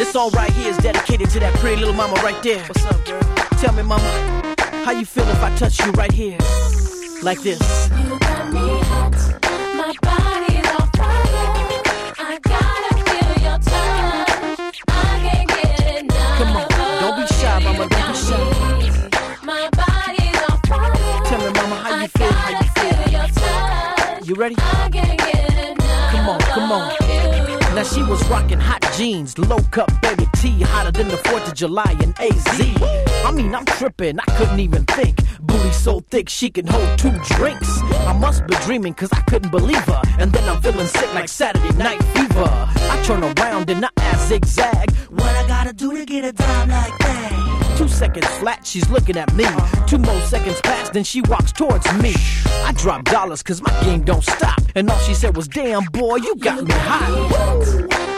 This song right here is dedicated to that pretty little mama right there. What's up, girl? Tell me, mama, how you feel if I touch you right here? Like this. You got me hot, my body's on fire. I gotta feel your touch, I can't get enough. Come on, don't be shy, mama, don't be shy. My body's on fire. Tell me, mama, how you feel, how you feel? Your touch, you ready? I can't get enough. Come on, come on. Now she was rocking hot jeans, low cut baby tee, hotter than the 4th of July in AZ. I mean, I'm tripping, I couldn't even think. Booty so thick she can hold 2 drinks. I must be dreaming cause I couldn't believe her. And then I'm feeling sick like Saturday Night Fever. I turn around and I ask zigzag, what I gotta do to get a dime like that? 2 seconds flat, she's looking at me. 2 more seconds pass, then she walks towards me. I drop dollars cause my game don't stop. And all she said was, damn boy, you got me hot.